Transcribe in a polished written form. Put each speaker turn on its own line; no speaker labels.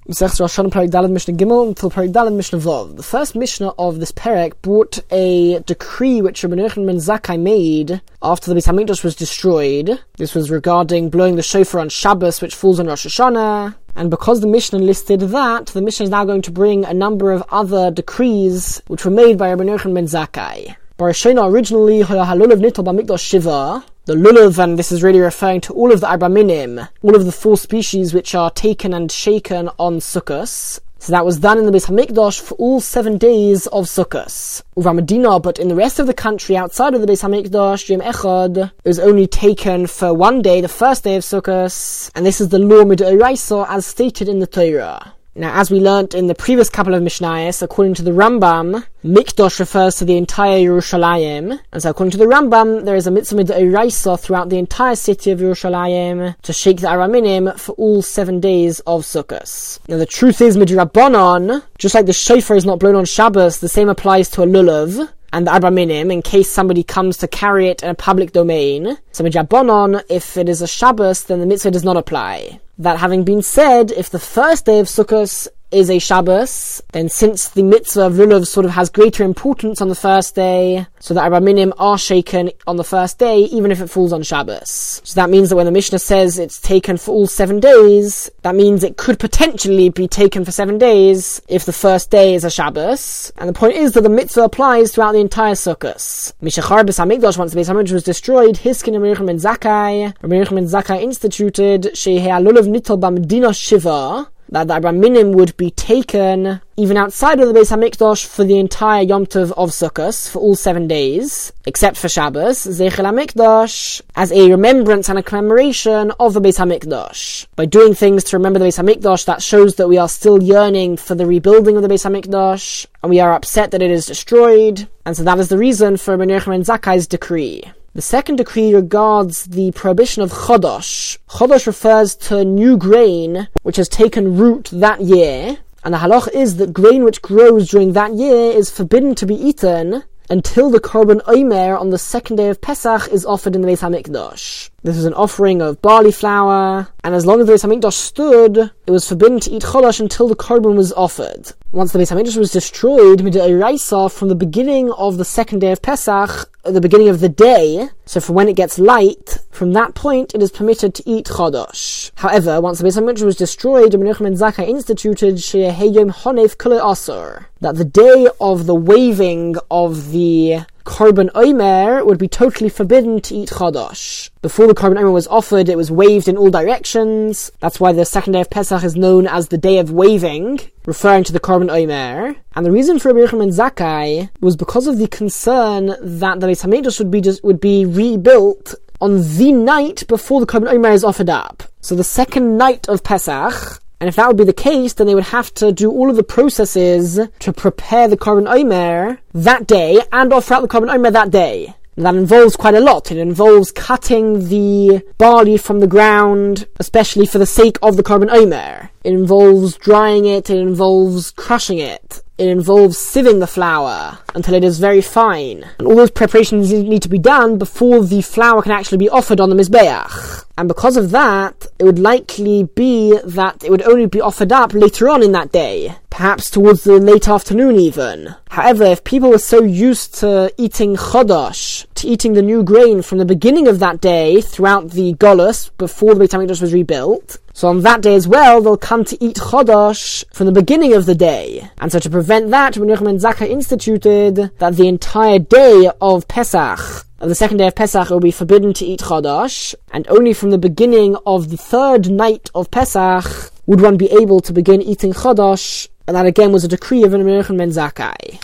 Masechta Rosh Hashanah Perek Daled Mishnah Gimel until Perek Daled Mishnah Vav. The first Mishnah of this Perek brought a decree which Rabbi Yochanan ben Zakkai made after the Beis Hamikdash was destroyed. This was regarding blowing the shofar on Shabbos, which falls on Rosh Hashanah. And because the Mishnah listed that, the Mishnah is now going to bring a number of other decrees which were made by Rabbi Yochanan ben Zakkai. Barashena originally halulav nital b'mikdash shiva. The lulav, and this is really referring to all of the arba minim, all of the 4 species which are taken and shaken on Sukkos. So that was done in the Beis Hamikdash for all 7 days of Sukkos. Uvramadina, but in the rest of the country outside of the Beis Hamikdash, Yom Echad, it was only taken for 1 day, the first day of Sukkos, and this is the law midoraisa as stated in the Torah. Now, as we learnt in the previous couple of Mishnayos, according to the Rambam, Mikdash refers to the entire Yerushalayim, and so according to the Rambam, there is a mitzvah midoraisa throughout the entire city of Yerushalayim to shake the arba minim for all 7 days of Sukkos. Now, the truth is, midrabbanan, just like the shofar is not blown on Shabbos, the same applies to a lulav and the arba minim, in case somebody comes to carry it in a public domain. So midrabbanan, if it is a Shabbos, then the mitzvah does not apply. That having been said, if the first day of Sukkos is a Shabbos, then since the mitzvah of lulav sort of has greater importance on the first day, so the arba minim are shaken on the first day, even if it falls on Shabbos. So that means that when the Mishnah says it's taken for all 7 days, that means it could potentially be taken for 7 days if the first day is a Shabbos. And the point is that the mitzvah applies throughout the entire Sukkos. Mishachar Beis Hamikdash, once the Beis Hamikdash was destroyed, Hiskin Rabbi Yochanan ben Zakkai, Rabbi Yochanan ben Zakkai instituted Shehei lulav nital b'medina shiva, that the arba minim would be taken even outside of the Beis Hamikdash for the entire Yom Tov of Sukkos, for all 7 days, except for Shabbos, Zeichel HaMikdash, as a remembrance and a commemoration of the Beis Hamikdash. By doing things to remember the Beis Hamikdash, that shows that we are still yearning for the rebuilding of the Beis Hamikdash, and we are upset that it is destroyed, and so that is the reason for Rabbi Yochanan ben Zakkai's decree. The second decree regards the prohibition of chodosh. Chodosh refers to new grain which has taken root that year, and the halach is that grain which grows during that year is forbidden to be eaten until the korban omer on the second day of Pesach is offered in the Beis Hamikdash. This is an offering of barley flour, and as long as the Beis Hamikdash stood, it was forbidden to eat chodosh until the korban was offered. Once the Beis Hamikdash was destroyed, midoraisa, from the beginning of the second day of Pesach, the beginning of the day, so from when it gets light, from that point it is permitted to eat chodosh. However, once the Beis Hamikdash was destroyed, Rabbi Yochanan ben Zakkai instituted sheyehei yom honef kol asur, that the day of the waving of the korban omer would be totally forbidden to eat chodosh. Before the korban omer was offered, it was waved in all directions. That's why the second day of Pesach is known as the day of waving, referring to the korban omer. And the reason for Rabbi Yochanan ben Zakkai was because of the concern that the Beis Hamikdash would be rebuilt on the night before the korban omer is offered up. So the second night of Pesach. And if that would be the case, then they would have to do all of the processes to prepare the korban omer that day and offer out the korban omer that day. And that involves quite a lot. It involves cutting the barley from the ground, especially for the sake of the korban omer. It involves drying it, it involves crushing it. It involves sieving the flour until it is very fine. And all those preparations need to be done before the flour can actually be offered on the Mizbeach. And because of that, it would likely be that it would only be offered up later on in that day. Perhaps towards the late afternoon even. However, if people were so used to eating chodosh, to eating the new grain from the beginning of that day throughout the Golus, before the Beit HaMikdash was rebuilt, so on that day as well, they'll come to eat chodosh from the beginning of the day. And so to prevent that, Rabbi Yochanan ben Zakkai instituted that the entire day of Pesach, of the second day of Pesach, it will be forbidden to eat chodosh, and only from the beginning of the third night of Pesach would one be able to begin eating chodosh, and that again was a decree of Rabbi Yochanan ben Zakkai.